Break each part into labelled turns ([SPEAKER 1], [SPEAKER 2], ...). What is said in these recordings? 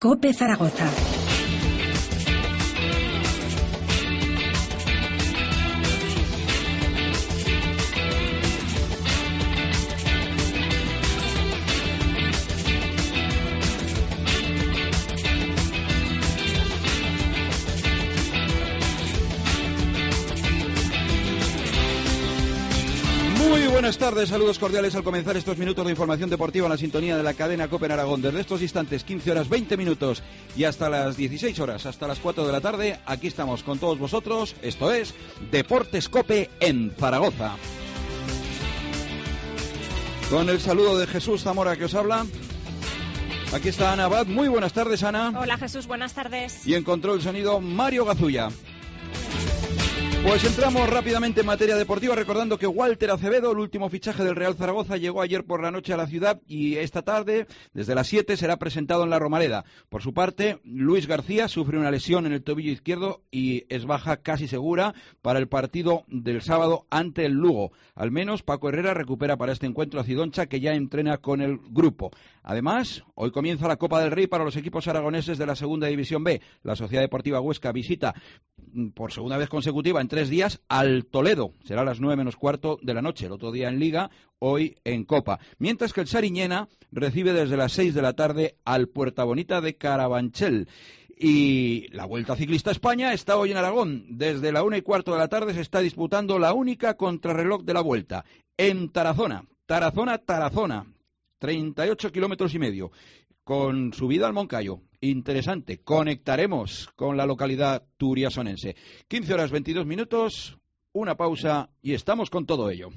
[SPEAKER 1] COPE Zaragoza.
[SPEAKER 2] Buenas tardes, saludos cordiales al comenzar estos minutos de información deportiva en la sintonía de la cadena COPE en Aragón. Desde estos instantes, 15 horas 20 minutos y hasta las 16 horas, hasta las 4 de la tarde, aquí estamos con todos vosotros. Esto es Deportes COPE en Zaragoza. Con el saludo de Jesús Zamora que os habla. Aquí está Ana Abad. Muy buenas tardes, Ana.
[SPEAKER 3] Hola, Jesús, buenas tardes.
[SPEAKER 2] Y en control sonido, Mario Gazulla. Pues entramos rápidamente en materia deportiva recordando que Walter Acevedo, el último fichaje del Real Zaragoza, llegó ayer por la noche a la ciudad y esta tarde, desde las 7, será presentado en la Romareda. Por su parte, Luis García sufre una lesión en el tobillo izquierdo y es baja casi segura para el partido del sábado ante el Lugo. Al menos Paco Herrera recupera para este encuentro a Cidoncha, que ya entrena con el grupo. Además, hoy comienza la Copa del Rey para los equipos aragoneses de la Segunda División B. La Sociedad Deportiva Huesca visita por segunda vez consecutiva en 3 días al Toledo. Será a las 9 menos cuarto de la noche. El otro día en Liga, hoy en Copa. Mientras que el Sariñena recibe desde las 6 de la tarde al Puerta Bonita de Carabanchel. Y la Vuelta Ciclista a España está hoy en Aragón. Desde la 1:15 de la tarde se está disputando la única contrarreloj de la Vuelta. En Tarazona. Tarazona. 38 kilómetros y medio. Con subida al Moncayo. Interesante. Conectaremos con la localidad turiasonense. 15 horas 22 minutos, una pausa y estamos con todo ello.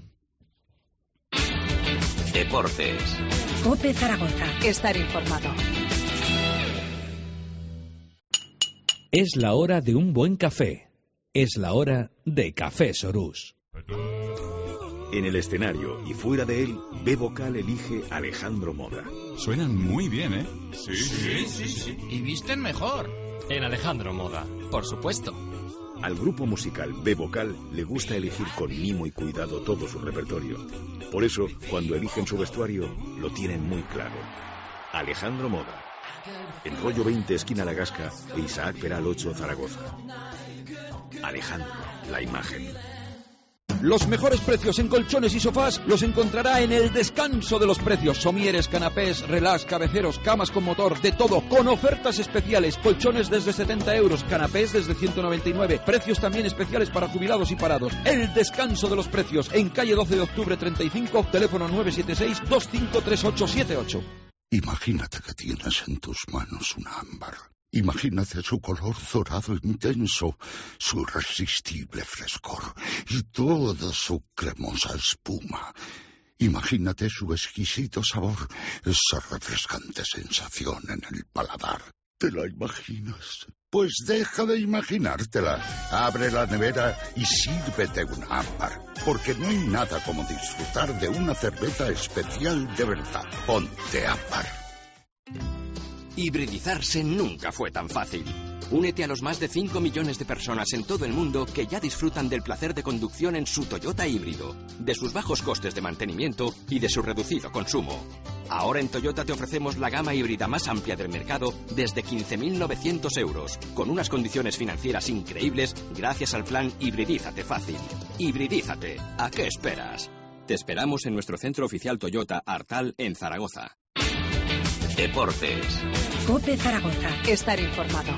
[SPEAKER 4] Deportes.
[SPEAKER 1] COPE Zaragoza.
[SPEAKER 3] Estar informado.
[SPEAKER 5] Es la hora de un buen café. Es la hora de Café Sorús.
[SPEAKER 4] En el escenario y fuera de él, B Vocal elige Alejandro Moda.
[SPEAKER 6] Suenan muy bien, ¿eh?
[SPEAKER 7] Sí. Y visten mejor.
[SPEAKER 8] En Alejandro Moda, por supuesto.
[SPEAKER 4] Al grupo musical B Vocal le gusta elegir con mimo y cuidado todo su repertorio. Por eso, cuando eligen su vestuario, lo tienen muy claro. Alejandro Moda. En Rollo 20, esquina La Gasca, e Isaac Peral 8, Zaragoza. Alejandro, la imagen.
[SPEAKER 2] Los mejores precios en colchones y sofás los encontrará en El Descanso de los Precios. Somieres, canapés, relax, cabeceros, camas con motor, de todo, con ofertas especiales. Colchones desde 70 euros, canapés desde 199. Precios también especiales para jubilados y parados. El Descanso de los Precios, en calle 12 de octubre 35, teléfono 976-253878.
[SPEAKER 9] Imagínate que tienes en tus manos un ámbar. Imagínate su color dorado intenso, su irresistible frescor y toda su cremosa espuma. Imagínate su exquisito sabor, esa refrescante sensación en el paladar. ¿Te la imaginas? Pues deja de imaginártela. Abre la nevera y sírvete un ámbar, porque no hay nada como disfrutar de una cerveza especial de verdad. Ponte ámbar.
[SPEAKER 10] Hibridizarse nunca fue tan fácil. Únete a los más de 5 millones de personas en todo el mundo que ya disfrutan del placer de conducción en su Toyota híbrido, de sus bajos costes de mantenimiento y de su reducido consumo. Ahora en Toyota te ofrecemos la gama híbrida más amplia del mercado desde 15.900 euros, con unas condiciones financieras increíbles gracias al plan Hibridízate Fácil. Hibridízate. ¿A qué esperas? Te esperamos en nuestro centro oficial Toyota Artal en Zaragoza.
[SPEAKER 4] Deportes.
[SPEAKER 1] COPE Zaragoza.
[SPEAKER 3] Estar informado.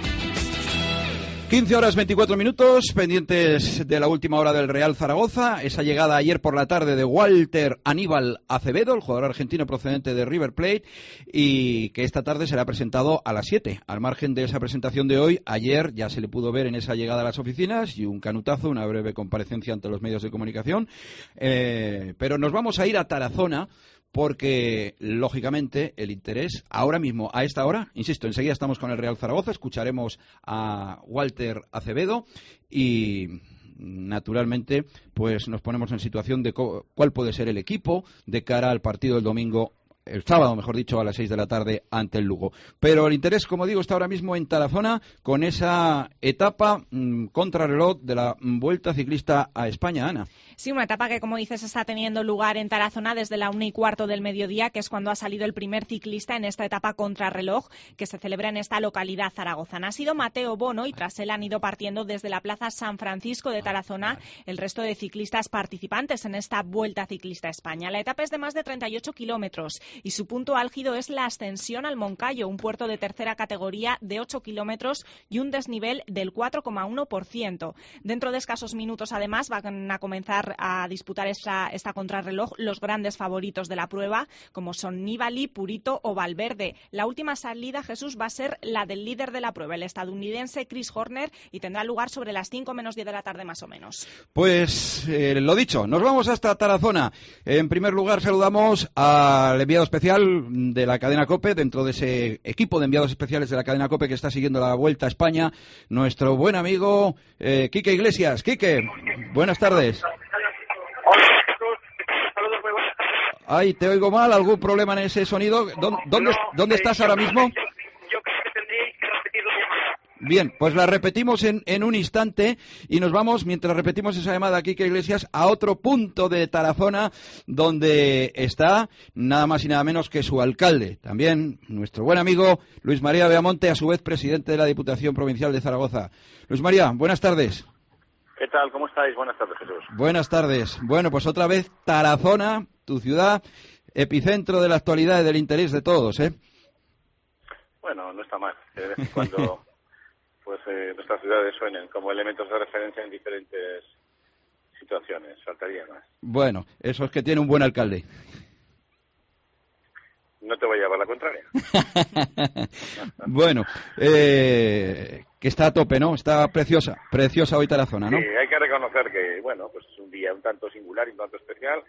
[SPEAKER 2] 15 horas 24 minutos, pendientes de la última hora del Real Zaragoza. Esa llegada ayer por la tarde de Walter Aníbal Acevedo, el jugador argentino procedente de River Plate, y que esta tarde será presentado a las 7. Al margen de esa presentación de hoy, ayer ya se le pudo ver en esa llegada a las oficinas y un canutazo, una breve comparecencia ante los medios de comunicación. Pero nos vamos a ir a Tarazona, porque, lógicamente, el interés ahora mismo, a esta hora, insisto, enseguida estamos con el Real Zaragoza, escucharemos a Walter Acevedo y, naturalmente, pues nos ponemos en situación de cuál puede ser el equipo de cara al partido del domingo, el sábado, mejor dicho, a las 6 de la tarde ante el Lugo. Pero el interés, como digo, está ahora mismo en Tarazona con esa etapa contrarreloj de la Vuelta Ciclista a España, Ana.
[SPEAKER 3] Sí, una etapa que, como dices, está teniendo lugar en Tarazona desde la 1:15 del mediodía, que es cuando ha salido el primer ciclista en esta etapa contrarreloj que se celebra en esta localidad zaragozana. Ha sido Mateo Bono y tras él han ido partiendo desde la Plaza San Francisco de Tarazona el resto de ciclistas participantes en esta Vuelta Ciclista a España. La etapa es de más de 38 kilómetros y su punto álgido es la ascensión al Moncayo, un puerto de tercera categoría de 8 kilómetros y un desnivel del 4,1%. Dentro de escasos minutos, además, van a comenzar a disputar esta contrarreloj los grandes favoritos de la prueba, como son Nibali, Purito o Valverde. La última salida, Jesús, va a ser la del líder de la prueba, el estadounidense Chris Horner, y tendrá lugar sobre las 5 menos 10 de la tarde más o menos.
[SPEAKER 2] Pues lo dicho, nos vamos hasta Tarazona. En primer lugar, saludamos al enviado especial de la cadena COPE, dentro de ese equipo de enviados especiales de la cadena COPE que está siguiendo la Vuelta a España, nuestro buen amigo Quique Iglesias. Quique, buenas tardes.
[SPEAKER 11] Hola, saludos, muy buenas tardes.
[SPEAKER 2] Ay, te oigo mal, ¿algún problema en ese sonido? ¿Dónde estás ahora mismo?
[SPEAKER 11] Yo creo que tendréis que repetir la llamada.
[SPEAKER 2] Bien, pues la repetimos en un instante y nos vamos, mientras repetimos esa llamada aquí, Quique Iglesias, a otro punto de Tarazona donde está nada más y nada menos que su alcalde, también nuestro buen amigo Luis María Beamonte, a su vez presidente de la Diputación Provincial de Zaragoza. Luis María, buenas tardes.
[SPEAKER 11] ¿Qué tal? ¿Cómo estáis? Buenas tardes, Jesús.
[SPEAKER 2] Buenas tardes. Bueno, pues otra vez Tarazona, tu ciudad, epicentro de la actualidad y del interés de todos, ¿eh?
[SPEAKER 11] Bueno, no está mal. De vez en cuando pues nuestras ciudades suenen como elementos de referencia en diferentes situaciones. Faltaría más.
[SPEAKER 2] Bueno, eso es que tiene un buen alcalde.
[SPEAKER 11] No te voy a llevar la contraria.
[SPEAKER 2] Bueno, que está a tope, ¿no? Está preciosa hoy Tarazona, ¿no?
[SPEAKER 11] Sí, hay que reconocer que, bueno, pues es un día un tanto singular y un tanto especial.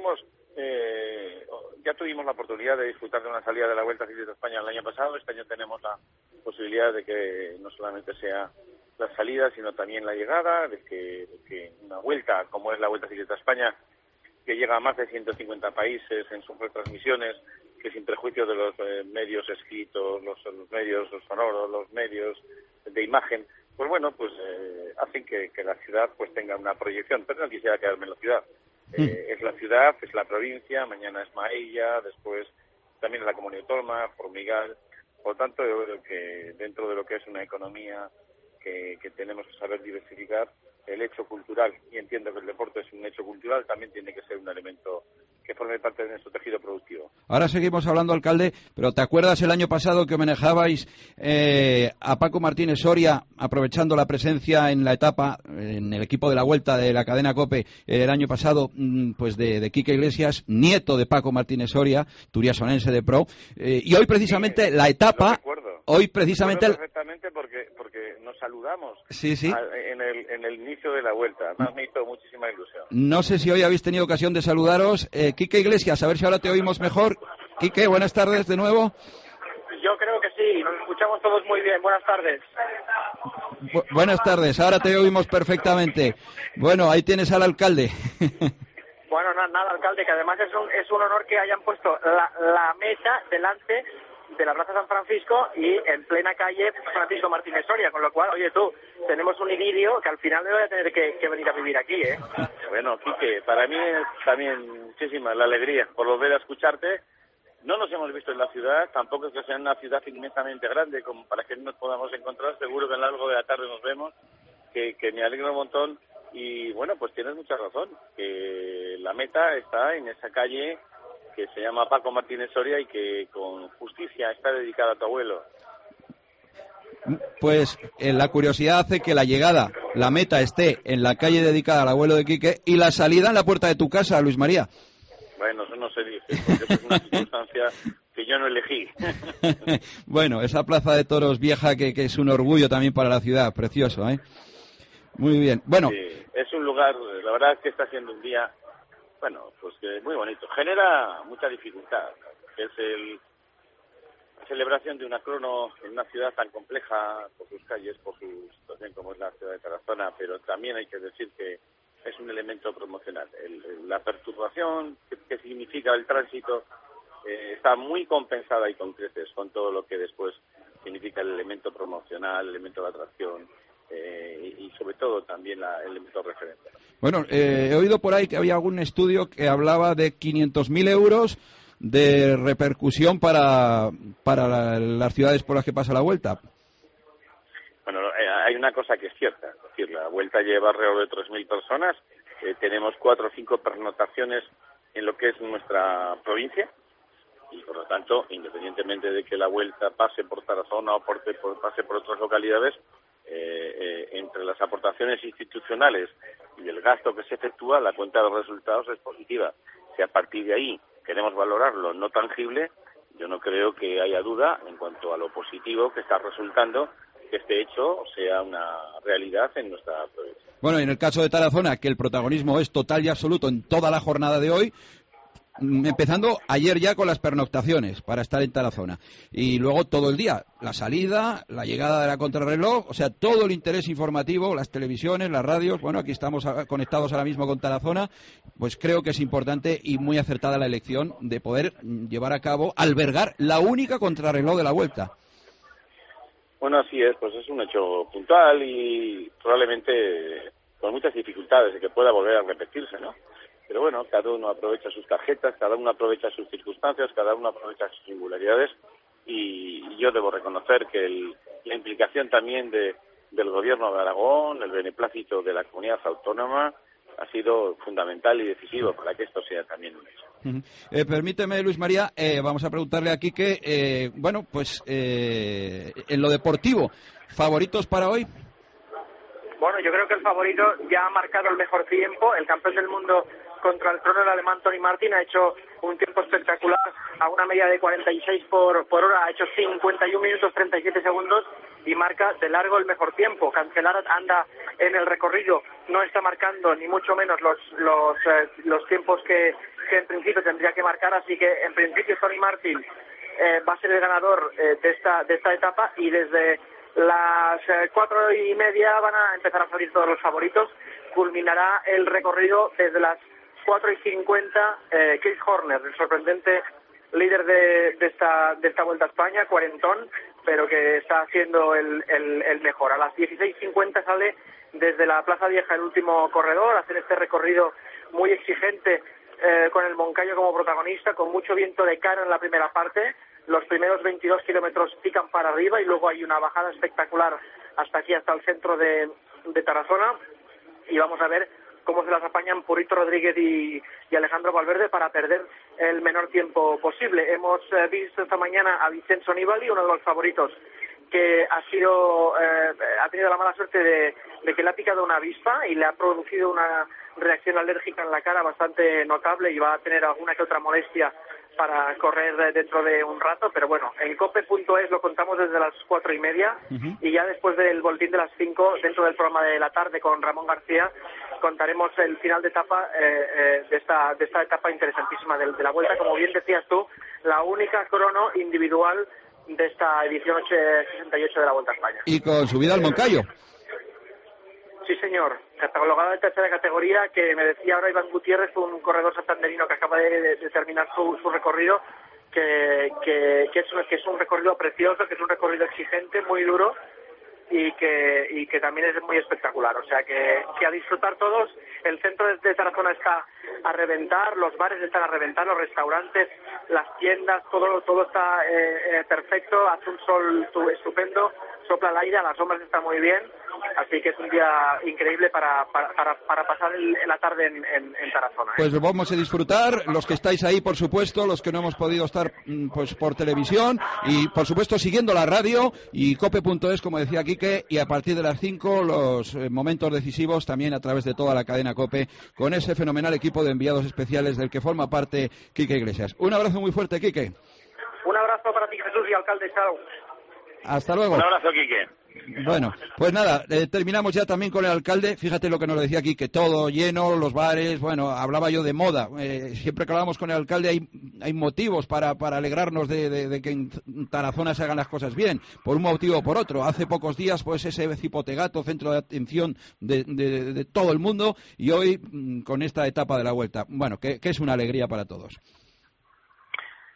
[SPEAKER 11] Ya tuvimos la oportunidad de disfrutar de una salida de la Vuelta Ciclista a España el año pasado. Este año tenemos la posibilidad de que no solamente sea la salida, sino también la llegada, de que una vuelta, como es la Vuelta Ciclista a España, que llega a más de 150 países en sus retransmisiones, que sin prejuicio de los medios escritos, los medios sonoros, los medios de imagen, pues bueno, pues hacen que la ciudad pues tenga una proyección. Pero no quisiera quedarme en la ciudad. Es la ciudad, es la provincia, mañana es Maella, después también es la Comunidad Autónoma, Formigal. Por tanto, yo creo que dentro de lo que es una economía que tenemos que saber diversificar, el hecho cultural, y entiendo que el deporte es un hecho cultural, también tiene que ser un elemento que forme parte de nuestro tejido productivo.
[SPEAKER 2] Ahora seguimos hablando, alcalde, pero ¿te acuerdas el año pasado que homenajabais a Paco Martínez Soria, aprovechando la presencia en la etapa, en el equipo de la Vuelta de la cadena COPE, el año pasado, pues de Quique Iglesias, nieto de Paco Martínez Soria, turiasonense de pro, y hoy precisamente la etapa... Hoy precisamente...
[SPEAKER 11] perfectamente porque nos saludamos
[SPEAKER 2] sí.
[SPEAKER 11] En el inicio de la Vuelta. Me hizo muchísima ilusión.
[SPEAKER 2] No sé si hoy habéis tenido ocasión de saludaros. Quique Iglesias, a ver si ahora te oímos mejor. Quique, buenas tardes de nuevo.
[SPEAKER 12] Yo creo que sí, nos escuchamos todos muy bien. Buenas tardes.
[SPEAKER 2] Buenas tardes, ahora te oímos perfectamente. Bueno, ahí tienes al alcalde.
[SPEAKER 12] Bueno, nada, alcalde, que además es un honor que hayan puesto la mesa delante de la Plaza San Francisco y en plena calle Francisco Martínez Soria, con lo cual, oye tú, tenemos un idilio que al final me voy a tener que venir a vivir aquí, ¿eh?
[SPEAKER 11] Bueno, Quique, para mí es también muchísima la alegría por volver a escucharte. No nos hemos visto en la ciudad, tampoco es que sea una ciudad inmensamente grande como para que no nos podamos encontrar. Seguro que a lo largo de la tarde nos vemos, que me alegro un montón. Y bueno, pues tienes mucha razón, que la meta está en esa calle que se llama Paco Martínez Soria y que con justicia está dedicada a tu abuelo.
[SPEAKER 2] Pues la curiosidad hace que la llegada, la meta esté en la calle dedicada al abuelo de Quique y la salida en la puerta de tu casa, Luis María.
[SPEAKER 11] Bueno, eso no se dice, porque es una circunstancia que yo no elegí.
[SPEAKER 2] Bueno, esa plaza de toros vieja que es un orgullo también para la ciudad, precioso, ¿eh? Muy bien, bueno.
[SPEAKER 11] Sí, es un lugar, la verdad es que está siendo un día, bueno, pues que muy bonito. Genera mucha dificultad, que es la celebración de una crono en una ciudad tan compleja por sus calles, por su situación como es la ciudad de Tarazona, pero también hay que decir que es un elemento promocional. La perturbación que significa el tránsito está muy compensada y con creces con todo lo que después significa el elemento promocional, el elemento de atracción, y sobre todo también el método referente.
[SPEAKER 2] Bueno, he oído por ahí que había algún estudio que hablaba de 500.000 euros de repercusión para las ciudades por las que pasa la Vuelta.
[SPEAKER 11] Bueno, hay una cosa que es cierta, es decir, la Vuelta lleva alrededor de 3.000 personas, tenemos 4 o 5 pernoctaciones en lo que es nuestra provincia, y por lo tanto, independientemente de que la Vuelta pase por Tarazona o pase por otras localidades, entre las aportaciones institucionales y el gasto que se efectúa, la cuenta de resultados es positiva. Si a partir de ahí queremos valorar lo no tangible, yo no creo que haya duda en cuanto a lo positivo que está resultando que este hecho sea una realidad en nuestra provincia.
[SPEAKER 2] Bueno, y en el caso de Tarazona, que el protagonismo es total y absoluto en toda la jornada de hoy, empezando ayer ya con las pernoctaciones para estar en Tarazona y luego todo el día, la salida, la llegada de la contrarreloj, o sea, todo el interés informativo, las televisiones, las radios. Bueno, aquí estamos conectados ahora mismo con Tarazona, pues creo que es importante y muy acertada la elección de poder llevar a cabo, albergar la única contrarreloj de la Vuelta.
[SPEAKER 11] Bueno, así es, pues es un hecho puntual y probablemente con muchas dificultades de que pueda volver a repetirse, ¿no? Pero bueno, cada uno aprovecha sus tarjetas, cada uno aprovecha sus circunstancias, cada uno aprovecha sus singularidades y yo debo reconocer que la implicación también del Gobierno de Aragón, el beneplácito de la comunidad autónoma, ha sido fundamental y decisivo para que esto sea también un hecho.
[SPEAKER 2] Permíteme, Luis María, vamos a preguntarle a Quique, bueno, pues en lo deportivo, ¿favoritos para hoy?
[SPEAKER 12] Bueno, yo creo que el favorito ya ha marcado el mejor tiempo, el campeón del mundo contra el crono, el alemán Tony Martin, ha hecho un tiempo espectacular a una media de 46 por hora, ha hecho 51 minutos 37 segundos y marca de largo el mejor tiempo. Cancelar anda en el recorrido, no está marcando ni mucho menos los tiempos que en principio tendría que marcar, así que en principio Tony Martin va a ser el ganador de esta etapa y desde las 4:30 van a empezar a salir todos los favoritos. Culminará el recorrido desde las 4:50 Chris Horner, el sorprendente líder de esta Vuelta a España, cuarentón, pero que está haciendo el mejor. A las 16:50 sale desde la Plaza Vieja el último corredor, a hacer este recorrido muy exigente con el Moncayo como protagonista, con mucho viento de cara en la primera parte. Los primeros 22 kilómetros pican para arriba y luego hay una bajada espectacular hasta aquí, hasta el centro de Tarazona, y vamos a ver cómo se las apañan Purito Rodríguez y Alejandro Valverde para perder el menor tiempo posible. Hemos visto esta mañana a Vincenzo Nibali, uno de los favoritos, que ha tenido la mala suerte de que le ha picado una avispa y le ha producido una reacción alérgica en la cara bastante notable y va a tener alguna que otra molestia para correr dentro de un rato, pero bueno, en cope.es lo contamos desde las 4:30 y ya después del boletín de las 5, dentro del programa de la tarde con Ramón García, contaremos el final de etapa de esta etapa interesantísima de la Vuelta, como bien decías tú, la única crono individual de esta edición 68 de la Vuelta a España.
[SPEAKER 2] Y con subida al Moncayo.
[SPEAKER 12] Sí, señor. Catalogada de tercera categoría, que me decía ahora Iván Gutiérrez, un corredor santanderino que acaba de terminar su recorrido, que es un recorrido precioso, que es un recorrido exigente, muy duro y que también es muy espectacular. O sea que a disfrutar todos. El centro de Tarazona está a reventar, los bares están a reventar, los restaurantes, las tiendas, todo está perfecto, hace un sol estupendo, sopla el aire, a las sombras está muy bien, así que es un día increíble para pasar la tarde en Tarazona.
[SPEAKER 2] Pues vamos a disfrutar, los que estáis ahí, por supuesto, los que no hemos podido estar pues por televisión y por supuesto siguiendo la radio y cope.es, como decía Quique, y a partir de las 5 los momentos decisivos también a través de toda la cadena COPE con ese fenomenal equipo de enviados especiales del que forma parte Quique Iglesias. Un abrazo muy fuerte, Quique.
[SPEAKER 12] Un abrazo para ti, Jesús, y alcalde. Chao.
[SPEAKER 2] Hasta luego.
[SPEAKER 11] Un abrazo, Quique.
[SPEAKER 2] Bueno, pues nada, terminamos ya también con el alcalde. Fíjate lo que nos decía aquí, que todo lleno, los bares, bueno, hablaba yo de moda. Siempre que hablamos con el alcalde hay motivos para alegrarnos de que en Tarazona se hagan las cosas bien, por un motivo o por otro. Hace pocos días, pues ese Cipotegato, centro de atención de todo el mundo, y hoy con esta etapa de la Vuelta. Bueno, que es una alegría para todos.
[SPEAKER 11] Bueno,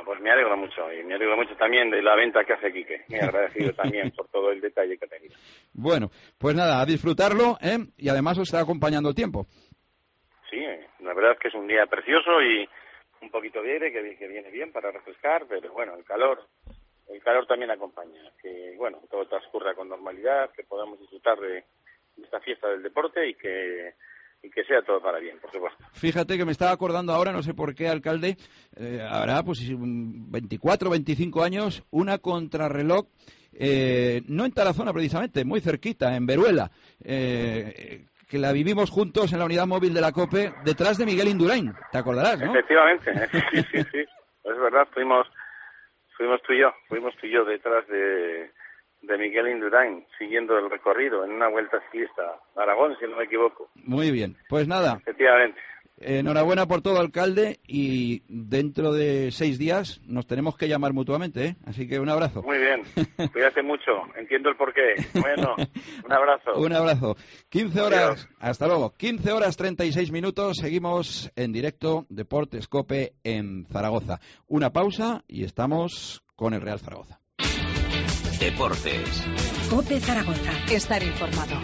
[SPEAKER 11] pues me alegro mucho, y me alegro mucho también de la venta que hace Quique. Me agradecido también por todo el detalle que ha tenido.
[SPEAKER 2] Bueno, pues nada, a disfrutarlo, y además os está acompañando el tiempo.
[SPEAKER 11] Sí, la verdad es que es un día precioso y un poquito de aire que viene bien para refrescar, pero bueno, el calor también acompaña. Que bueno, todo transcurra con normalidad, que podamos disfrutar de esta fiesta del deporte y que sea todo para bien, por supuesto.
[SPEAKER 2] Fíjate que me estaba acordando ahora, no sé por qué, alcalde, habrá pues 24, 25 años, una contrarreloj, no en Tarazona precisamente, muy cerquita, en Veruela, que la vivimos juntos en la unidad móvil de la COPE, detrás de Miguel Indurain, te acordarás, ¿no?
[SPEAKER 11] Efectivamente, sí, es verdad, fuimos tú y yo detrás de Miguel Indurain, siguiendo el recorrido en una vuelta ciclista a Aragón, si no me equivoco.
[SPEAKER 2] Muy bien, pues nada.
[SPEAKER 11] Efectivamente.
[SPEAKER 2] Enhorabuena por todo, alcalde, y dentro de 6 días nos tenemos que llamar mutuamente, ¿eh? Así que un abrazo.
[SPEAKER 11] Muy bien, cuídate mucho, entiendo el porqué. Bueno, un abrazo.
[SPEAKER 2] Un abrazo. 15 horas,
[SPEAKER 11] Adiós.
[SPEAKER 2] hasta luego. 15 horas 36 minutos, seguimos en directo, Deportes COPE en Zaragoza. Una pausa y estamos con el Real Zaragoza.
[SPEAKER 10] Deportes.
[SPEAKER 1] COPE Zaragoza.
[SPEAKER 13] Estar informado.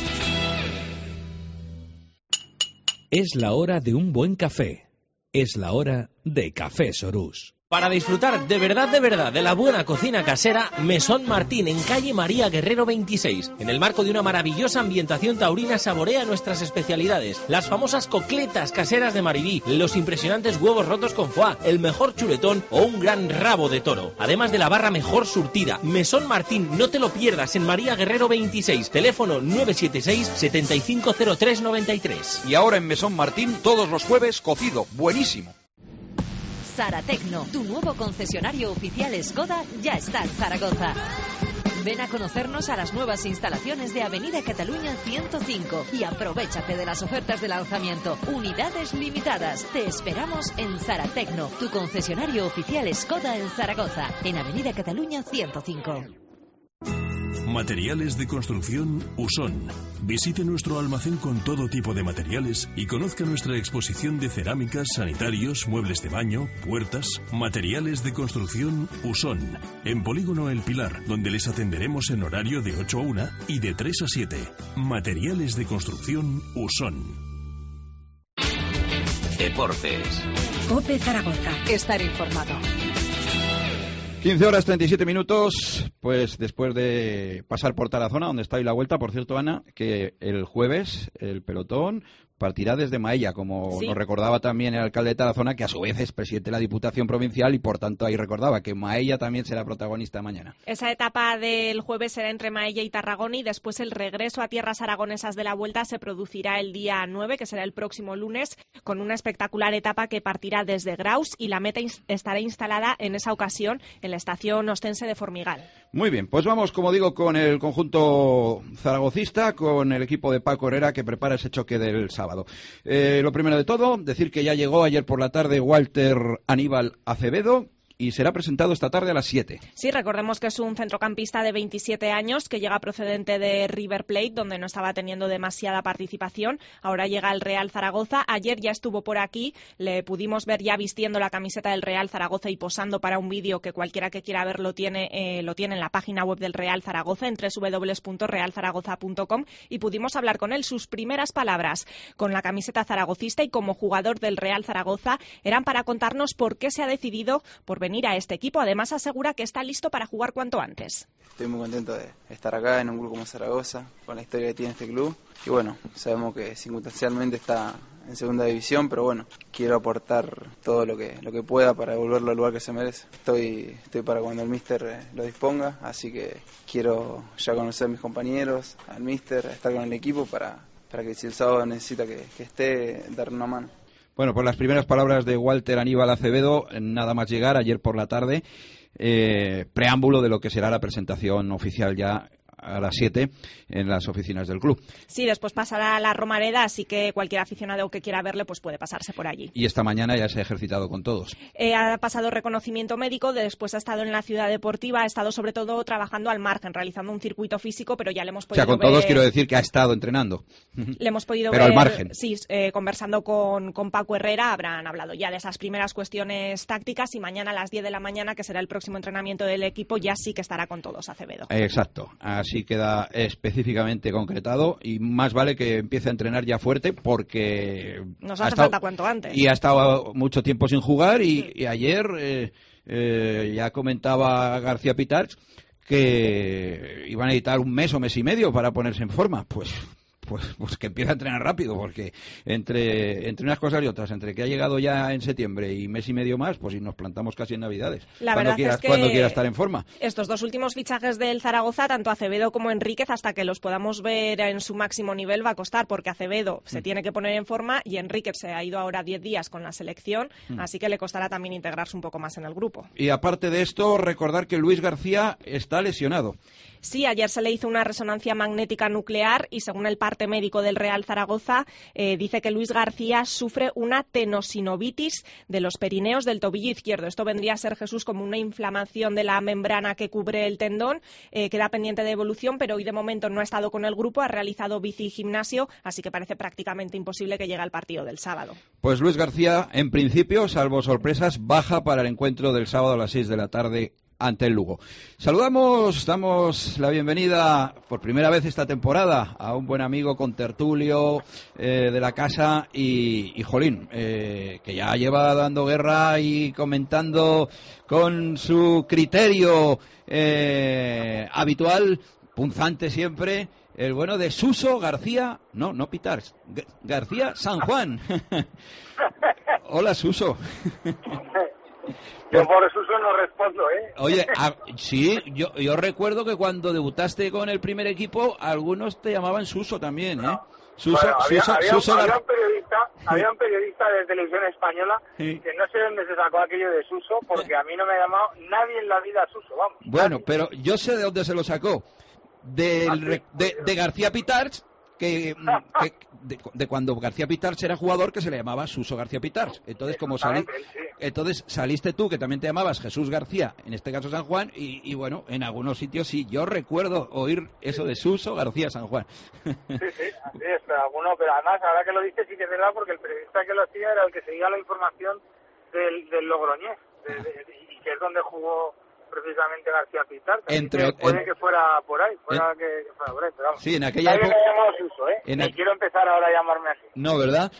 [SPEAKER 5] Es la hora de un buen café. Es la hora de Café Sorús.
[SPEAKER 8] Para disfrutar de verdad de la buena cocina casera, Mesón Martín en calle María Guerrero 26. En el marco de una maravillosa ambientación taurina saborea nuestras especialidades. Las famosas cocletas caseras de Maribí, los impresionantes huevos rotos con foie, el mejor chuletón o un gran rabo de toro. Además de la barra mejor surtida. Mesón Martín, no te lo pierdas, en María Guerrero 26. Teléfono 976 750393.
[SPEAKER 2] Y ahora en Mesón Martín, todos los jueves, cocido. Buenísimo.
[SPEAKER 13] Saratecno, tu nuevo concesionario oficial Skoda, ya está en Zaragoza. Ven a conocernos a las nuevas instalaciones de Avenida Cataluña 105 y aprovéchate de las ofertas de lanzamiento. Unidades limitadas. Te esperamos en Saratecno, tu concesionario oficial Skoda en Zaragoza, en Avenida Cataluña 105.
[SPEAKER 14] Materiales de construcción Usón. Visite nuestro almacén con todo tipo de materiales y conozca nuestra exposición de cerámicas, sanitarios, muebles de baño, puertas. Materiales de construcción Usón. En Polígono El Pilar, donde les atenderemos en horario de 8 a 1 y de 3 a 7. Materiales de construcción Usón.
[SPEAKER 10] Deportes.
[SPEAKER 1] COPE Zaragoza.
[SPEAKER 13] Estar informado.
[SPEAKER 2] 15 horas 37 minutos, pues después de pasar por Tarazona, donde está hoy la vuelta, por cierto, Ana, que el jueves el pelotón partirá desde Maella, como nos recordaba también el alcalde de Tarazona, que a su vez es presidente de la Diputación Provincial y por tanto ahí recordaba que Maella también será protagonista mañana.
[SPEAKER 3] Esa etapa del jueves será entre Maella y Tarragona y después el regreso a tierras aragonesas de la Vuelta se producirá el día 9, que será el próximo lunes, con una espectacular etapa que partirá desde Graus y la meta estará instalada en esa ocasión en la estación ostense de Formigal.
[SPEAKER 2] Muy bien, pues vamos, como digo, con el conjunto zaragocista, con el equipo de Paco Herrera que prepara ese choque del sábado. Lo primero de todo, decir que ya llegó ayer por la tarde Walter Aníbal Acevedo y será presentado esta tarde a las 7.
[SPEAKER 3] Sí, recordemos que es un centrocampista de 27 años que llega procedente de River Plate, donde no estaba teniendo demasiada participación. Ahora llega al Real Zaragoza. Ayer ya estuvo por aquí, le pudimos ver ya vistiendo la camiseta del Real Zaragoza y posando para un vídeo que cualquiera que quiera ver lo tiene en la página web del Real Zaragoza, en www.realzaragoza.com, y pudimos hablar con él. Sus primeras palabras con la camiseta zaragocista y como jugador del Real Zaragoza eran para contarnos por qué se ha decidido por venir a este equipo. Además asegura que está listo para jugar cuanto antes.
[SPEAKER 15] Estoy muy contento de estar acá en un club como Zaragoza, con la historia que tiene este club. Y bueno, sabemos que circunstancialmente está en segunda división, pero bueno, quiero aportar todo lo que pueda para devolverlo al lugar que se merece. Estoy para cuando el míster lo disponga, así que quiero ya conocer a mis compañeros, al míster, estar con el equipo para que si el sábado necesita que esté, darle una mano.
[SPEAKER 2] Bueno, pues las primeras palabras de Walter Aníbal Acevedo, nada más llegar ayer por la tarde, preámbulo de lo que será la presentación oficial ya a las 7 en las oficinas del club.
[SPEAKER 3] Sí, después pasará a la Romareda, así que cualquier aficionado que quiera verle pues puede pasarse por allí.
[SPEAKER 2] Y esta mañana ya se ha ejercitado con todos.
[SPEAKER 3] Ha pasado reconocimiento médico, después ha estado en la ciudad deportiva, ha estado sobre todo trabajando al margen, realizando un circuito físico, pero ya le hemos podido ver...
[SPEAKER 2] O sea, con todos quiero decir que ha estado entrenando.
[SPEAKER 3] Le hemos podido
[SPEAKER 2] pero
[SPEAKER 3] ver...
[SPEAKER 2] al margen.
[SPEAKER 3] Sí, conversando con Paco Herrera, habrán hablado ya de esas primeras cuestiones tácticas y mañana a las 10 de la mañana, que será el próximo entrenamiento del equipo, ya sí que estará con todos Acevedo.
[SPEAKER 2] Exacto, así queda específicamente concretado y más vale que empiece a entrenar ya fuerte porque...
[SPEAKER 3] Nos hace falta cuanto antes.
[SPEAKER 2] Y ha estado mucho tiempo sin jugar y ayer ya comentaba García Pitarch que iban a necesitar un mes o mes y medio para ponerse en forma. Pues que empiece a entrenar rápido, porque entre unas cosas y otras, entre que ha llegado ya en septiembre y mes y medio más, pues si nos plantamos casi en Navidades.
[SPEAKER 3] La verdad es que
[SPEAKER 2] cuando quiera estar en forma.
[SPEAKER 3] Estos dos últimos fichajes del Zaragoza, tanto Acevedo como Enríquez, hasta que los podamos ver en su máximo nivel va a costar, porque Acevedo se tiene que poner en forma y Enríquez se ha ido ahora 10 días con la selección, así que le costará también integrarse un poco más en el grupo.
[SPEAKER 2] Y aparte de esto, recordar que Luis García está lesionado.
[SPEAKER 3] Sí, ayer se le hizo una resonancia magnética nuclear y según el parte médico del Real Zaragoza dice que Luis García sufre una tenosinovitis de los perineos del tobillo izquierdo. Esto vendría a ser, Jesús, como una inflamación de la membrana que cubre el tendón. Queda pendiente de evolución, pero hoy de momento no ha estado con el grupo, ha realizado bici y gimnasio, así que parece prácticamente imposible que llegue al partido del sábado.
[SPEAKER 2] Pues Luis García, en principio, salvo sorpresas, baja para el encuentro del sábado a las 6 de la tarde ante el Lugo. Damos la bienvenida por primera vez esta temporada a un buen amigo contertulio de la casa y Jolín, que ya lleva dando guerra y comentando con su criterio habitual, punzante siempre, el bueno de Suso García, no Pitars, García San Juan. Hola, Suso.
[SPEAKER 16] Yo por Suso no respondo, ¿eh?
[SPEAKER 2] Oye, sí, yo recuerdo que cuando debutaste con el primer equipo, algunos te llamaban Suso también, ¿eh? Suso,
[SPEAKER 16] bueno, había un periodista de televisión española que no sé dónde se sacó aquello de Suso, porque a mí no me ha llamado nadie en la vida Suso, vamos.
[SPEAKER 2] Bueno, pero yo sé de dónde se lo sacó. De García Pitarch, de cuando García Pitarch era jugador, que se le llamaba Suso García Pitarch. Entonces, entonces saliste tú, que también te llamabas Jesús García, en este caso San Juan, y bueno, en algunos sitios sí, yo recuerdo oír eso de Suso García San Juan.
[SPEAKER 16] Sí, así es, pero además, ahora que lo dices, sí que es verdad, porque el periodista que lo hacía era el que seguía la información del Logroñés, y que es donde jugó precisamente García Pitarch. Puede que fuera por ahí, que fuera por ahí, pero vamos.
[SPEAKER 2] Sí, en aquella época...
[SPEAKER 16] me llamaba Suso, ¿eh? Quiero empezar ahora a llamarme así.
[SPEAKER 2] No, ¿verdad?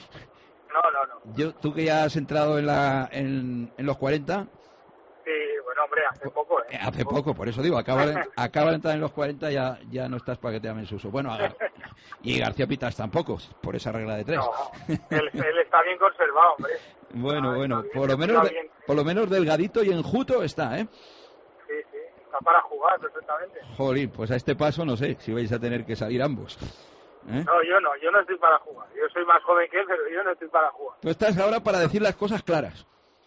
[SPEAKER 16] No.
[SPEAKER 2] Tú que ya has entrado en los 40...
[SPEAKER 16] Sí, bueno, hombre, hace poco, ¿eh?
[SPEAKER 2] Hace poco, por eso digo, acaba de entrar en los 40, ya no estás para que te llamen Suso. Bueno, y García Pitarch tampoco, por esa regla de 3.
[SPEAKER 16] No, él está bien conservado, hombre.
[SPEAKER 2] Bueno, por lo menos delgadito y enjuto está, ¿eh?
[SPEAKER 16] Sí, está para jugar perfectamente.
[SPEAKER 2] Jolín, pues a este paso no sé si vais a tener que salir ambos.
[SPEAKER 16] No, yo no estoy para jugar. Yo soy más joven que él, pero yo no estoy para jugar.
[SPEAKER 2] Tú estás ahora para decir las cosas claras.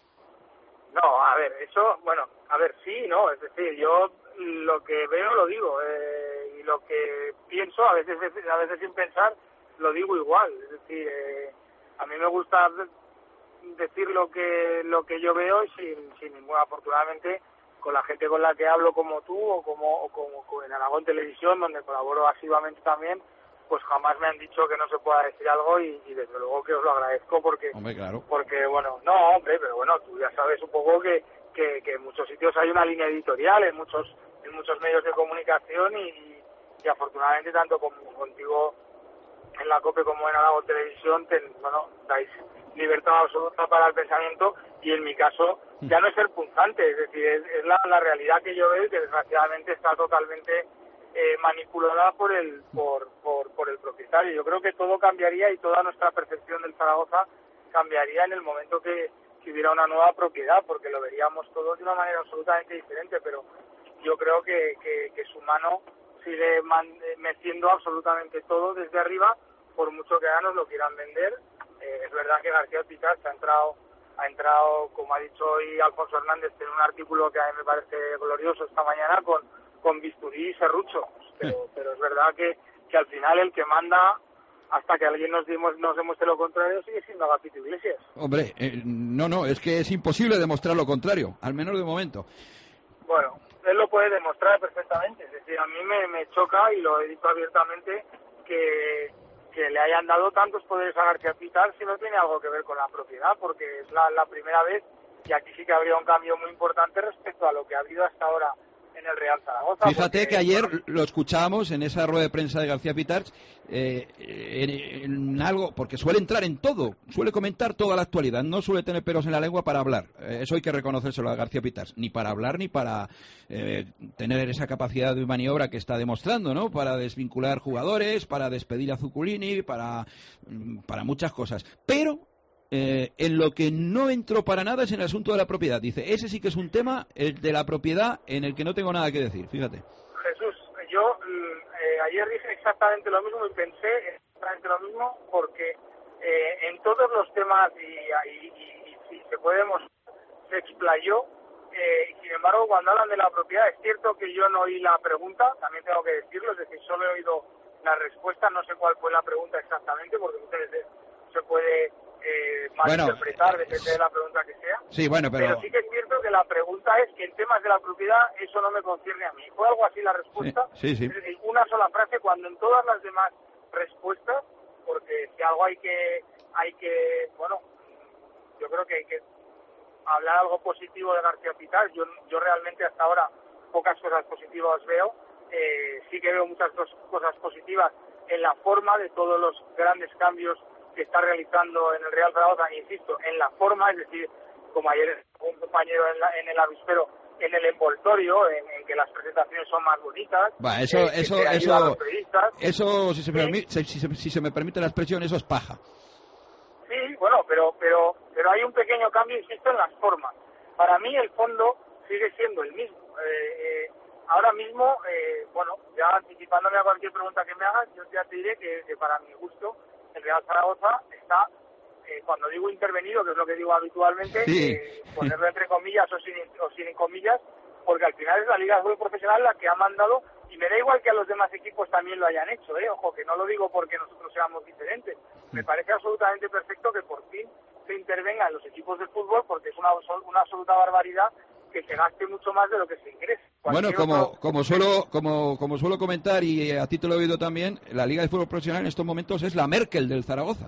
[SPEAKER 16] No, a ver, sí, no, es decir, yo lo que veo lo digo, y lo que pienso, a veces sin pensar, lo digo igual. Es decir, a mí me gusta decir lo que yo veo y sin ninguna, afortunadamente, con la gente con la que hablo como tú o como en Aragón Televisión, donde colaboro asiduamente también, pues jamás me han dicho que no se pueda decir algo y desde luego que os lo agradezco porque,
[SPEAKER 2] hombre, claro.
[SPEAKER 16] Porque bueno, no, hombre, pero bueno, tú ya sabes un poco que en muchos sitios hay una línea editorial, en muchos medios de comunicación y afortunadamente tanto contigo en la COPE como en Aragón Televisión, dais libertad absoluta para el pensamiento y en mi caso ya no es ser punzante, es decir, es la realidad que yo veo y que desgraciadamente está totalmente manipulada por el propietario. Yo creo que todo cambiaría y toda nuestra percepción del Zaragoza cambiaría en el momento que hubiera una nueva propiedad, porque lo veríamos todo de una manera absolutamente diferente, pero yo creo que su mano sigue meciendo absolutamente todo desde arriba, por mucho que ahora nos lo quieran vender. Es verdad que García Pitarch ha entrado, como ha dicho hoy Alfonso Hernández, en un artículo que a mí me parece glorioso esta mañana, con con bisturí y serrucho, pero es verdad que al final el que manda, hasta que alguien nos demuestre lo contrario, sigue siendo Agapito Iglesias.
[SPEAKER 2] Hombre, no, es que es imposible demostrar lo contrario, al menos de momento.
[SPEAKER 16] Bueno, él lo puede demostrar perfectamente. Es decir, a mí me choca, y lo he dicho abiertamente, que le hayan dado tantos poderes a García Pitar si no tiene algo que ver con la propiedad, porque es la primera vez, y aquí sí que habría un cambio muy importante respecto a lo que ha habido hasta ahora en el Real Zaragoza.
[SPEAKER 2] Fíjate que ayer lo escuchábamos en esa rueda de prensa de García Pitarch, en algo, porque suele entrar en todo, suele comentar toda la actualidad, no suele tener pelos en la lengua para hablar. Eso hay que reconocérselo a García Pitarch, ni para hablar ni para tener esa capacidad de maniobra que está demostrando, ¿no? Para desvincular jugadores, para despedir a Zuculini, para muchas cosas. Pero en lo que no entró para nada es en el asunto de la propiedad. Dice, ese sí que es un tema, el de la propiedad, en el que no tengo nada que decir. Fíjate.
[SPEAKER 16] Jesús, yo ayer dije exactamente lo mismo y pensé exactamente lo mismo, porque en todos los temas, y si se puede demostrar, se explayó. Sin embargo, cuando hablan de la propiedad, es cierto que yo no oí la pregunta, también tengo que decirlo, es decir, solo he oído la respuesta, no sé cuál fue la pregunta exactamente, porque muchas veces se puede malinterpretar, depende de la pregunta que sea.
[SPEAKER 2] Sí, bueno,
[SPEAKER 16] pero sí que es cierto que la pregunta es que en temas de la propiedad eso no me concierne a mí. Fue algo así la respuesta.
[SPEAKER 2] Sí.
[SPEAKER 16] Es decir, una sola frase, cuando en todas las demás respuestas, porque si algo hay que bueno, yo creo que hay que hablar algo positivo de García Pitar. Yo realmente hasta ahora pocas cosas positivas veo. Sí que veo muchas cosas positivas en la forma de todos los grandes cambios que está realizando en el Real Zaragoza, insisto, en la forma, es decir, como ayer un compañero en el avispero, en el envoltorio, en que las presentaciones son más bonitas.
[SPEAKER 2] Eso si se me permite la expresión, eso es paja.
[SPEAKER 16] Sí, bueno, pero hay un pequeño cambio, insisto, en las formas. Para mí el fondo sigue siendo el mismo. Ahora mismo, bueno, ya anticipándome a cualquier pregunta que me hagas, yo ya te diré que para mi gusto el Real Zaragoza está, cuando digo intervenido, que es lo que digo habitualmente, ponerlo entre comillas o sin comillas, porque al final es la Liga de Fútbol Profesional la que ha mandado, y me da igual que a los demás equipos también lo hayan hecho, ojo, que no lo digo porque nosotros seamos diferentes. Me parece absolutamente perfecto que por fin se intervenga en los equipos de fútbol, porque es una absoluta barbaridad que se gaste mucho más de lo que se ingresa.
[SPEAKER 2] Bueno, como suelo comentar, y a ti te lo he oído también, la Liga de Fútbol Profesional en estos momentos es la Merkel del Zaragoza.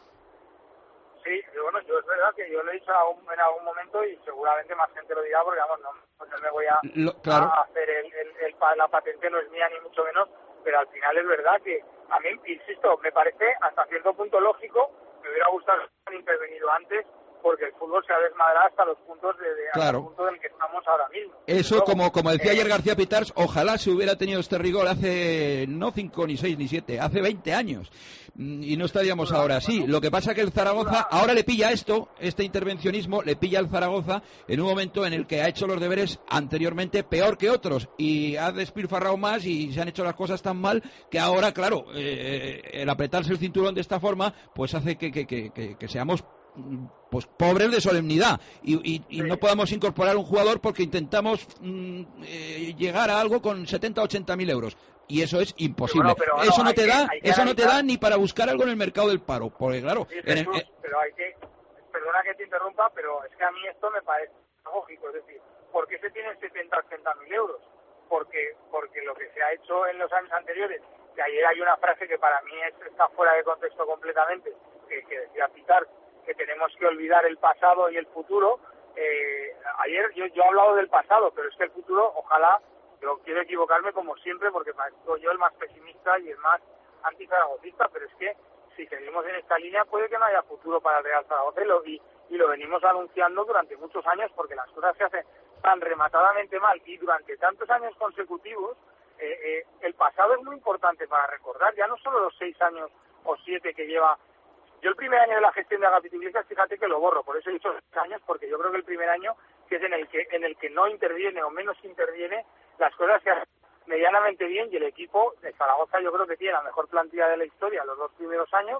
[SPEAKER 16] Sí, bueno, yo es verdad que yo lo he dicho en algún momento, y seguramente más gente lo dirá, porque vamos, no me voy a hacer la patente, no es mía ni mucho menos, pero al final es verdad que a mí, insisto, me parece hasta cierto punto lógico. Me hubiera gustado que hubieran intervenido antes, porque el fútbol se ha desmadrado hasta los puntos hasta el punto en el que estamos ahora mismo.
[SPEAKER 2] Eso, luego, como decía ayer García Pitarch, ojalá se hubiera tenido este rigor hace no 5, ni 6, ni 7, hace 20 años. Y no estaríamos ahora así. Lo que pasa que el Zaragoza ahora le pilla este intervencionismo, le pilla al Zaragoza en un momento en el que ha hecho los deberes anteriormente peor que otros, y ha despilfarrado más y se han hecho las cosas tan mal que ahora, claro, el apretarse el cinturón de esta forma, pues hace que seamos pues pobres de solemnidad y no podamos incorporar un jugador porque intentamos llegar a algo con 70 o 80 mil euros, y eso es imposible. Bueno, eso no te da ni para buscar algo en el mercado del paro, porque claro,
[SPEAKER 16] pero hay que, perdona que te interrumpa, pero es que a mí esto me parece lógico. Es decir, ¿por qué se tienen 70 o 80 mil euros? Porque lo que se ha hecho en los años anteriores, que ayer hay una frase que para mí está fuera de contexto completamente, que decía Pitar, que tenemos que olvidar el pasado y el futuro. Ayer yo he hablado del pasado, pero es que el futuro, ojalá, yo quiero equivocarme como siempre, porque parezco yo el más pesimista y el más antizaragocista, pero es que si seguimos en esta línea puede que no haya futuro para el Real Zaragoza, y lo venimos anunciando durante muchos años, porque las cosas se hacen tan rematadamente mal y durante tantos años consecutivos. El pasado es muy importante para recordar, ya no solo los 6 años o 7 que lleva. Yo el primer año de la gestión de Agapito Iglesias, fíjate que lo borro, por eso he dicho 6 años, porque yo creo que el primer año, que es en el que no interviene o menos interviene, las cosas se hacen medianamente bien, y el equipo de Zaragoza yo creo que tiene la mejor plantilla de la historia los 2 primeros años,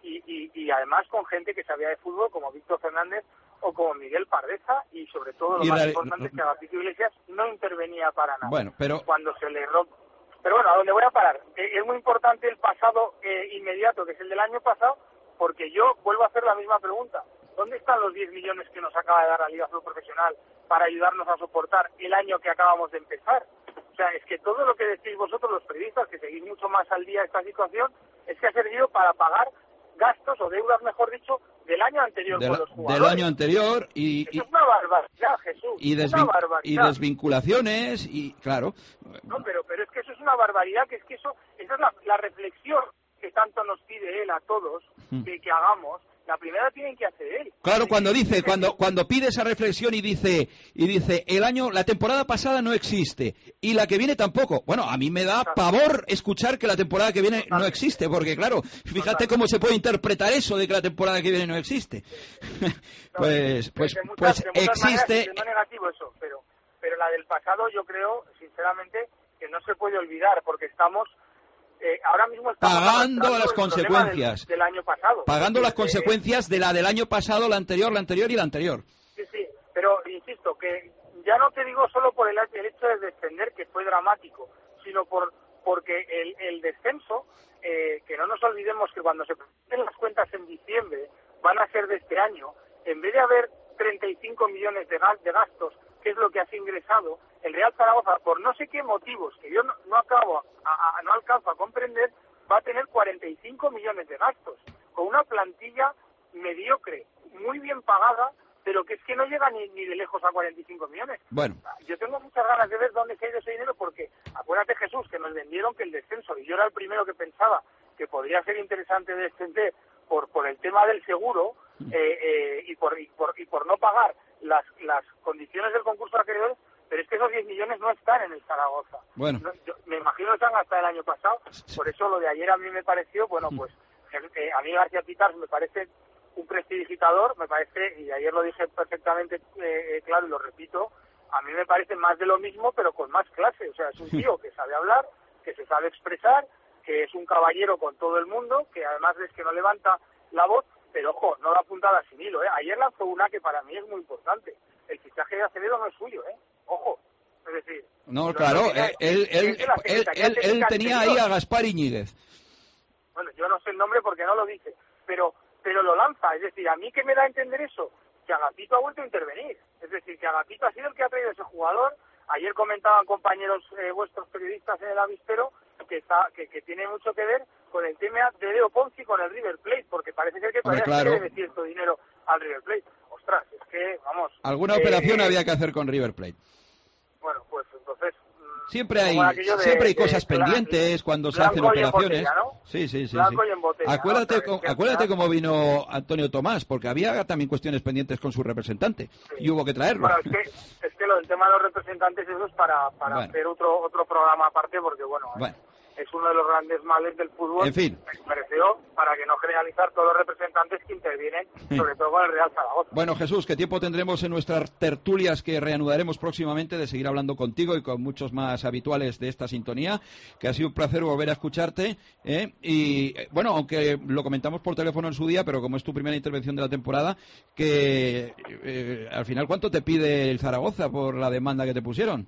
[SPEAKER 16] y además con gente que sabía de fútbol como Víctor Fernández o como Miguel Pardeza, y sobre todo lo más importante es que Agapito Iglesias no intervenía para nada.
[SPEAKER 2] Bueno, pero
[SPEAKER 16] cuando se le rompe. Pero bueno, ¿a dónde voy a parar? Es muy importante el pasado inmediato, que es el del año pasado, porque yo vuelvo a hacer la misma pregunta. ¿Dónde están los 10 millones que nos acaba de dar la Liga Fútbol Profesional para ayudarnos a soportar el año que acabamos de empezar? O sea, es que todo lo que decís vosotros, los periodistas, que seguís mucho más al día esta situación, es que ha servido para pagar gastos o deudas, mejor dicho, del año anterior con los jugadores.
[SPEAKER 2] Del año anterior
[SPEAKER 16] Eso es una barbaridad, Jesús.
[SPEAKER 2] Y desvinculaciones y, claro.
[SPEAKER 16] No, pero es que eso es una barbaridad, que es que esa es la reflexión que tanto nos pide él a todos que hagamos. La primera tienen que hacer él.
[SPEAKER 2] Claro, cuando pide esa reflexión y dice la temporada pasada no existe y la que viene tampoco. Bueno, a mí me da pavor escuchar que la temporada que viene no existe, porque claro, fíjate cómo se puede interpretar eso de que la temporada que viene no existe. pues existe.
[SPEAKER 16] No negativo eso, pero la del pasado yo creo, sinceramente, que no se puede olvidar, porque estamos ahora mismo
[SPEAKER 2] pagando las consecuencias
[SPEAKER 16] del año pasado.
[SPEAKER 2] Pagando las consecuencias de la del año pasado, la anterior y la anterior.
[SPEAKER 16] Sí, pero insisto, que ya no te digo solo por el hecho de descender, que fue dramático, sino porque el descenso, que no nos olvidemos que cuando se presenten las cuentas en diciembre, van a ser de este año, en vez de haber 35 millones de gastos, que es lo que has ingresado, el Real Zaragoza, por no sé qué motivos, que yo no alcanzo a comprender, va a tener 45 millones de gastos, con una plantilla mediocre, muy bien pagada, pero que es que no llega ni de lejos a 45 millones.
[SPEAKER 2] Bueno.
[SPEAKER 16] Yo tengo muchas ganas de ver dónde se ha ido ese dinero, porque acuérdate, Jesús, que nos vendieron que el descenso, y yo era el primero que pensaba que podría ser interesante descender por el tema del seguro, y por no pagar las condiciones del concurso de acreedores, pero es que esos 10 millones no están en el Zaragoza.
[SPEAKER 2] Bueno.
[SPEAKER 16] Yo me imagino que están hasta el año pasado, por eso lo de ayer a mí me pareció, bueno, pues a mí García Pitars me parece un prestidigitador, me parece, y ayer lo dije perfectamente claro y lo repito, a mí me parece más de lo mismo, pero con más clase. O sea, es un tío que sabe hablar, que se sabe expresar, que es un caballero con todo el mundo, que además es que no levanta la voz, pero ojo, no da puntada sin hilo, ¿eh? Ayer lanzó una que para mí es muy importante. El fichaje de Acevedo no es suyo, ¿eh? Ojo. Es decir...
[SPEAKER 2] No, claro, él tenía ahí a Gaspar Iñiguez.
[SPEAKER 16] Bueno, yo no sé el nombre porque no lo dice, pero lo lanza. Es decir, a mí que me da a entender eso, que Agapito ha vuelto a intervenir. Es decir, que Agapito ha sido el que ha traído ese jugador. Ayer comentaban compañeros vuestros periodistas en el avispero que tiene mucho que ver con el tema de Leo Ponzi con el River Plate, porque parece ser que todavía se debe cierto dinero al River Plate. Ostras, es que, vamos...
[SPEAKER 2] Alguna operación había que hacer con River Plate.
[SPEAKER 16] Bueno, pues entonces...
[SPEAKER 2] Siempre hay cosas pendientes cuando se hacen operaciones.
[SPEAKER 16] Botella, ¿no?
[SPEAKER 2] Sí.
[SPEAKER 16] Blanco y en botella,
[SPEAKER 2] acuérdate cómo vino Antonio Tomás, porque había también cuestiones pendientes con su representante y hubo que traerlo.
[SPEAKER 16] Bueno, es que lo del tema de los representantes, eso es para hacer otro programa aparte, porque bueno. Es uno de los grandes males del fútbol.
[SPEAKER 2] En fin.
[SPEAKER 16] Me pareció, para que no generalizar, todos los representantes que intervienen, sobre todo con el Real Zaragoza.
[SPEAKER 2] Bueno, Jesús, ¿qué tiempo tendremos en nuestras tertulias que reanudaremos próximamente de seguir hablando contigo y con muchos más habituales de esta sintonía? Que ha sido un placer volver a escucharte. Y bueno, aunque lo comentamos por teléfono en su día, pero como es tu primera intervención de la temporada, que al final, ¿cuánto te pide el Zaragoza por la demanda que te pusieron?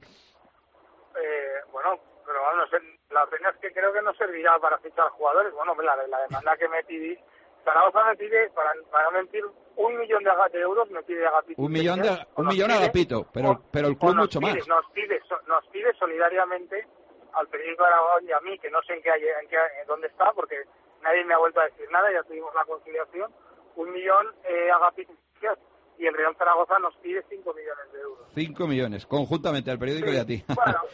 [SPEAKER 16] Bueno, pero no sé. La pena es que creo que no servirá para fichar jugadores. Bueno, la demanda que me pidís, Zaragoza me pide, para mentir, 1 millón de euros me pide Agapito.
[SPEAKER 2] Un millón a Agapito, pero el club mucho más.
[SPEAKER 16] Nos pide solidariamente al periódico de Aragón y a mí, que no sé en dónde está, porque nadie me ha vuelto a decir nada, ya tuvimos la conciliación, 1 millón Agapito y el Real Zaragoza nos pide 5 millones de euros.
[SPEAKER 2] 5 millones, conjuntamente al periódico y a ti.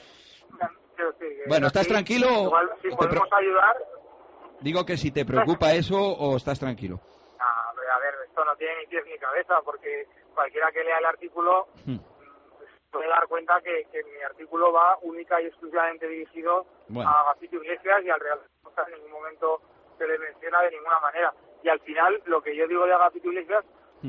[SPEAKER 16] Bueno,
[SPEAKER 2] ¿estás tranquilo?
[SPEAKER 16] Igual, si podemos ayudar.
[SPEAKER 2] Digo que si te preocupa eso o estás tranquilo.
[SPEAKER 16] A ver, esto no tiene ni pies ni cabeza, porque cualquiera que lea el artículo puede dar cuenta que mi artículo va única y exclusivamente dirigido a Agapito Iglesias y al Real Zaragoza. En ningún momento se le menciona de ninguna manera. Y al final, lo que yo digo de Agapito Iglesias,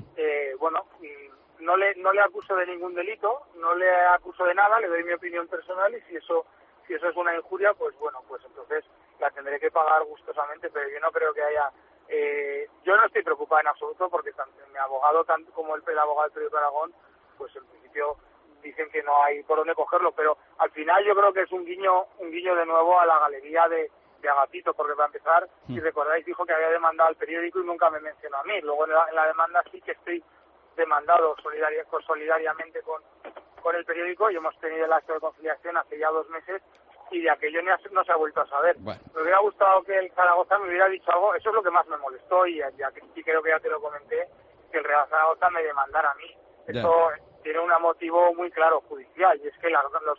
[SPEAKER 16] no le acuso de ningún delito, no le acuso de nada, le doy mi opinión personal, y si eso es una injuria, pues bueno, pues entonces la tendré que pagar gustosamente, pero yo no creo que haya Yo no estoy preocupado en absoluto porque tanto mi abogado como el abogado del periódico Aragón, pues en principio dicen que no hay por dónde cogerlo, pero al final yo creo que es un guiño de nuevo a la galería de Agatito, porque para empezar, si recordáis, dijo que había demandado al periódico y nunca me mencionó a mí. Luego en la demanda sí que estoy demandado solidariamente con el periódico, y hemos tenido el acto de conciliación hace ya 2 meses y de aquello no se ha vuelto a saber. Bueno. Me hubiera gustado que el Zaragoza me hubiera dicho algo, eso es lo que más me molestó, y ya que sí creo que ya te lo comenté, que el Real Zaragoza me demandara a mí. Eso tiene un motivo muy claro judicial, y es que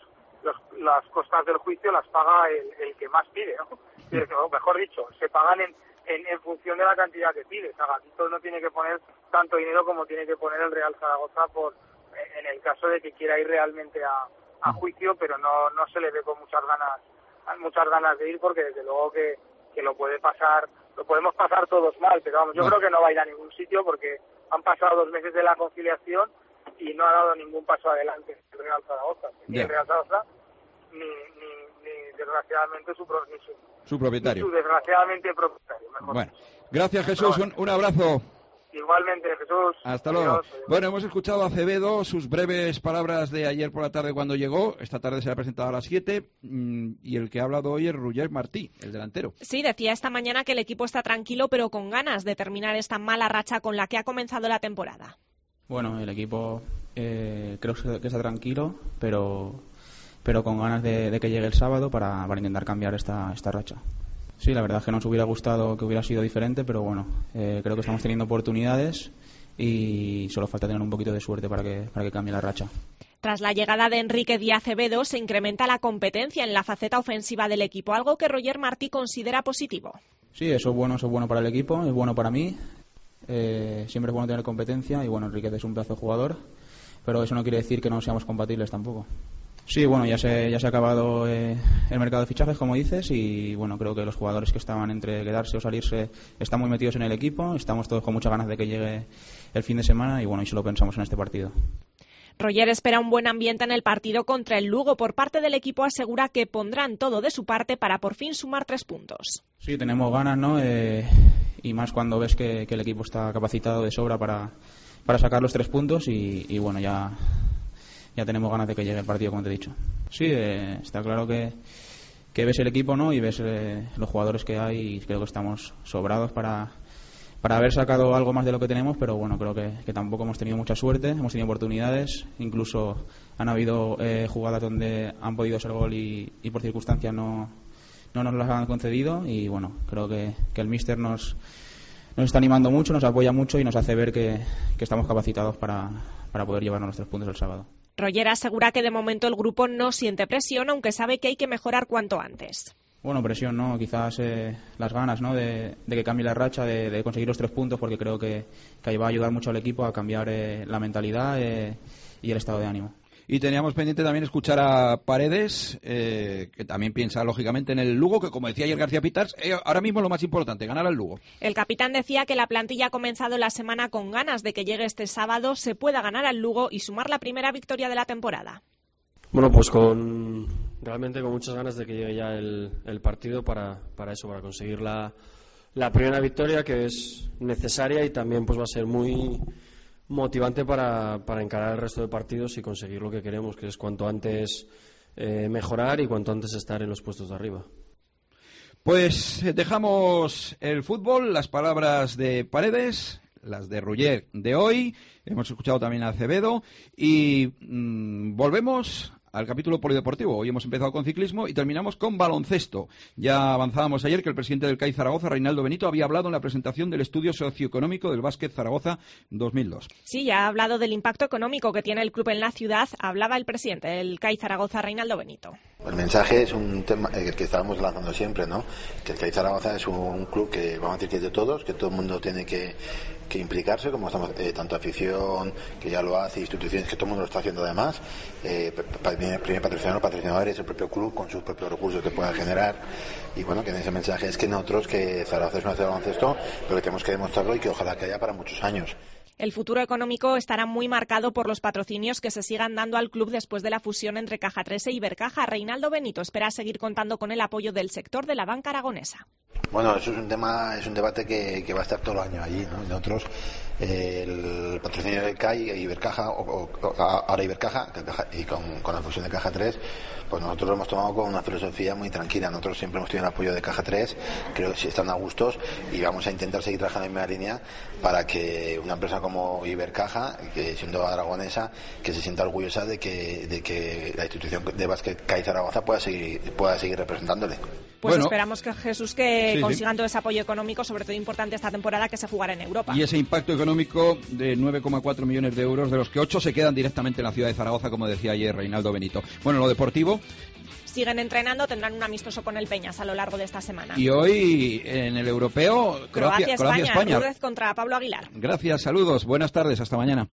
[SPEAKER 16] las costas del juicio las paga el que más pide, ¿no? O mejor dicho, se pagan en función de la cantidad que pide. Agatito no tiene que poner tanto dinero como tiene que poner el Real Zaragoza en el caso de que quiera ir realmente a juicio, pero no se le ve con muchas ganas de ir, porque desde luego que lo podemos pasar todos mal, pero vamos, yo creo que no va a ir a ningún sitio porque han pasado 2 meses de la conciliación y no ha dado ningún paso adelante el Real Zaragoza, ni el Real Zaragoza ni desgraciadamente
[SPEAKER 2] su propietario.
[SPEAKER 16] Su desgraciadamente propietario, mejor.
[SPEAKER 2] Bueno, gracias Jesús, un abrazo.
[SPEAKER 16] Igualmente, Jesús.
[SPEAKER 2] Hasta luego. Adiós. Bueno, hemos escuchado a Acevedo, sus breves palabras de ayer por la tarde cuando llegó. Esta tarde se ha presentado a las 7 y el que ha hablado hoy es Roger Martí, el delantero.
[SPEAKER 3] Sí, decía esta mañana que el equipo está tranquilo pero con ganas de terminar esta mala racha con la que ha comenzado la temporada.
[SPEAKER 17] Bueno, el equipo creo que está tranquilo, pero con ganas de que llegue el sábado para intentar cambiar esta racha. Sí, la verdad es que nos hubiera gustado que hubiera sido diferente, pero bueno, creo que estamos teniendo oportunidades y solo falta tener un poquito de suerte para que cambie la racha.
[SPEAKER 3] Tras la llegada de Enrique Díaz Acevedo, se incrementa la competencia en la faceta ofensiva del equipo, algo que Roger Martí considera positivo.
[SPEAKER 17] Sí, eso es bueno para el equipo, es bueno para mí. Siempre es bueno tener competencia y bueno, Enrique es un pedazo de jugador, pero eso no quiere decir que no seamos compatibles tampoco. Sí, bueno, ya se ha acabado el mercado de fichajes, como dices, y bueno, creo que los jugadores que estaban entre quedarse o salirse están muy metidos en el equipo, estamos todos con muchas ganas de que llegue el fin de semana y bueno, y solo pensamos en este partido.
[SPEAKER 3] Roger espera un buen ambiente en el partido contra el Lugo. Por parte del equipo asegura que pondrán todo de su parte para por fin sumar 3 puntos.
[SPEAKER 17] Sí, tenemos ganas, ¿no? Y más cuando ves que el equipo está capacitado de sobra para sacar los 3 puntos y bueno, ya tenemos ganas de que llegue el partido, como te he dicho. Sí, está claro que ves el equipo, ¿no? Y ves los jugadores que hay y creo que estamos sobrados para haber sacado algo más de lo que tenemos, pero bueno, creo que tampoco hemos tenido mucha suerte, hemos tenido oportunidades, incluso han habido jugadas donde han podido ser gol y por circunstancias no nos las han concedido y bueno, creo que el míster nos está animando mucho, nos apoya mucho y nos hace ver que estamos capacitados para poder llevarnos los 3 puntos el sábado.
[SPEAKER 3] Roger asegura que de momento el grupo no siente presión, aunque sabe que hay que mejorar cuanto antes.
[SPEAKER 17] Bueno, presión, ¿no? Quizás las ganas, ¿no? De que cambie la racha, de conseguir los 3 puntos, porque creo que ahí va a ayudar mucho al equipo a cambiar la mentalidad y el estado de ánimo.
[SPEAKER 2] Y teníamos pendiente también escuchar a Paredes, que también piensa lógicamente en el Lugo, que como decía ayer García Pitars, ahora mismo lo más importante, ganar al Lugo.
[SPEAKER 3] El capitán decía que la plantilla ha comenzado la semana con ganas de que llegue este sábado, se pueda ganar al Lugo y sumar la primera victoria de la temporada.
[SPEAKER 18] Bueno, pues realmente con muchas ganas de que llegue ya el partido para conseguir la primera victoria, que es necesaria y también pues va a ser muy motivante para encarar el resto de partidos y conseguir lo que queremos, que es cuanto antes mejorar y cuanto antes estar en los puestos de arriba.
[SPEAKER 2] Pues dejamos el fútbol, las palabras de Paredes, las de Roger de hoy, hemos escuchado también a Acevedo y volvemos al capítulo polideportivo. Hoy hemos empezado con ciclismo y terminamos con baloncesto. Ya avanzábamos ayer que el presidente del CAI Zaragoza, Reinaldo Benito, había hablado en la presentación del estudio socioeconómico del Básquet Zaragoza 2002.
[SPEAKER 3] Sí, ya ha hablado del impacto económico que tiene el club en la ciudad. Hablaba el presidente del CAI Zaragoza, Reinaldo Benito.
[SPEAKER 19] El mensaje es un tema que estábamos lanzando siempre, ¿no? Que el CAI Zaragoza es un club que vamos a decir que es de todos, que todo el mundo tiene que implicarse, como estamos, tanto afición, que ya lo hace, instituciones, que todo el mundo lo está haciendo además, primer patrocinadores, el propio club con sus propios recursos que pueda generar, y bueno, que en ese mensaje es que nosotros, que Zaragoza es una ciudad de baloncesto, pero que tenemos que demostrarlo y que ojalá que haya para muchos años.
[SPEAKER 3] El futuro económico estará muy marcado por los patrocinios que se sigan dando al club después de la fusión entre Caja 13 y Ibercaja. Reinaldo Benito espera seguir contando con el apoyo del sector de la banca aragonesa.
[SPEAKER 19] Bueno, eso es un tema, es un debate que va a estar todo el año allí, ¿no? Nosotros, el patrocinio del CAI, Ibercaja, ahora Ibercaja, y con la fusión de Caja 3, pues nosotros lo hemos tomado con una filosofía muy tranquila. Nosotros siempre hemos tenido el apoyo de Caja 3, creo que sí están a gustos, y vamos a intentar seguir trabajando en la misma línea para que una empresa como Ibercaja, que siendo aragonesa, que se sienta orgullosa de que la institución de básquet CAI Zaragoza pueda seguir representándole.
[SPEAKER 3] Pues bueno, esperamos que Jesús consigan todo ese apoyo económico, sobre todo importante esta temporada que se jugará en Europa.
[SPEAKER 2] Y ese impacto económico de 9,4 millones de euros, de los que 8 se quedan directamente en la ciudad de Zaragoza, como decía ayer Reinaldo Benito. Bueno, lo deportivo.
[SPEAKER 3] Siguen entrenando, tendrán un amistoso con el Peñas a lo largo de esta semana.
[SPEAKER 2] Y hoy en el europeo, Croacia-España.
[SPEAKER 3] Lourdes contra Pablo Aguilar.
[SPEAKER 2] Gracias, saludos, buenas tardes, hasta mañana.